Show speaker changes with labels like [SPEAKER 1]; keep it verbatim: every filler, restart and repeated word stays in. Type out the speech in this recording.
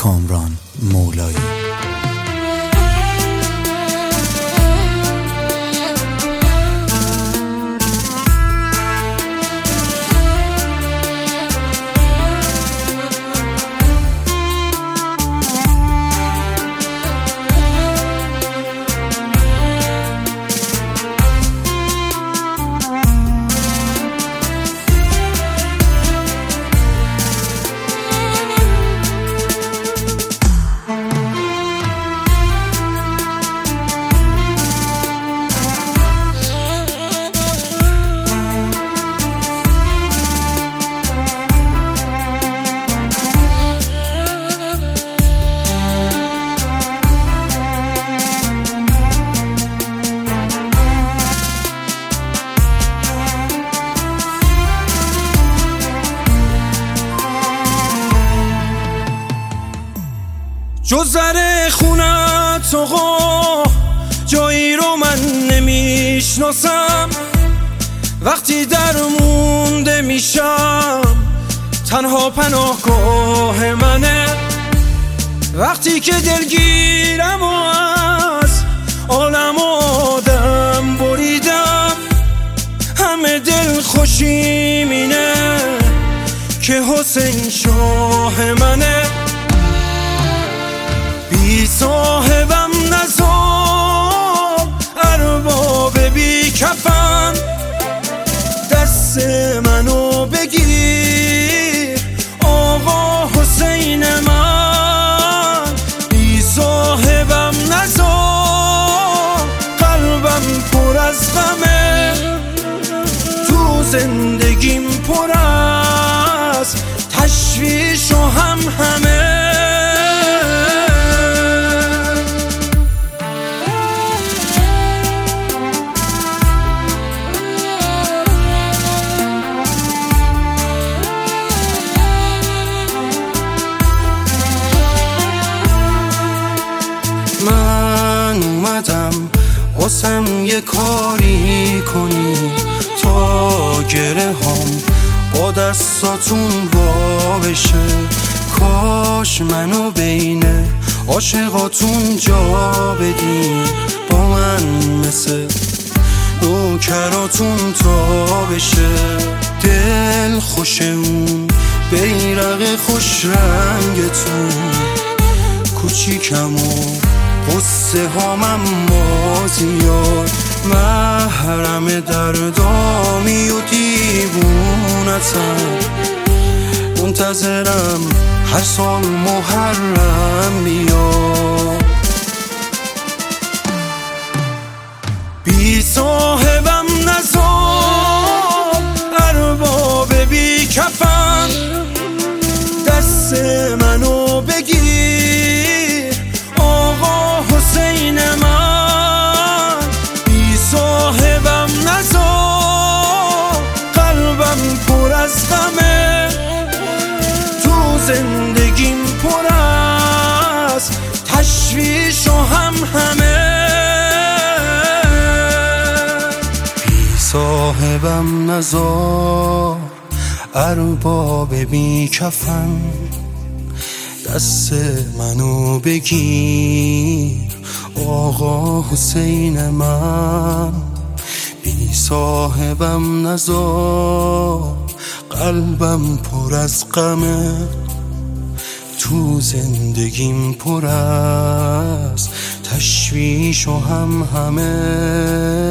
[SPEAKER 1] کامران مولایی.
[SPEAKER 2] جز در خونت آقا جایی رو من نمیشناسم، وقتی در مونده میشم تنها پناهگاه منه، وقتی که دلگیرم و از عالم آدم بریدم، همه دل خوشیم اینه که حسین شاه منه. بی صاحبم نزار ارباب بی کفن، دست منو بگیر آقا حسین من. بی صاحبم نزار قلبم پر از غمه، تو زندگیم پر از تشویش و هم همه.
[SPEAKER 3] من اومدم واسم یه کاری کنی تا گره هم با دستاتون وا بشه، کاش منو بین عاشقاتون جا بدین، با من مثل نوکراتون تا بشه. دل خوش اون بیرق خوش رنگتون، کوچیکم و قصه هام اما زیاد، محرم دردامی و دیوونتم، منتظرم هر سال محرم بیاد.
[SPEAKER 2] بی صاحبم نزار ارباب بی کفن، دست منو بگیر آقا حسین من. بی صاحبم نزار قلبم پر از غمه، تو زندگیم پر از تشویش و هم همه.
[SPEAKER 3] بی صاحبم نزار ارباب بی کفن، دست منو بگیر آقا حسین من. بی صاحبم نزار قلبم پر از غمه، تو زندگیم پر از تشویش و هم همه.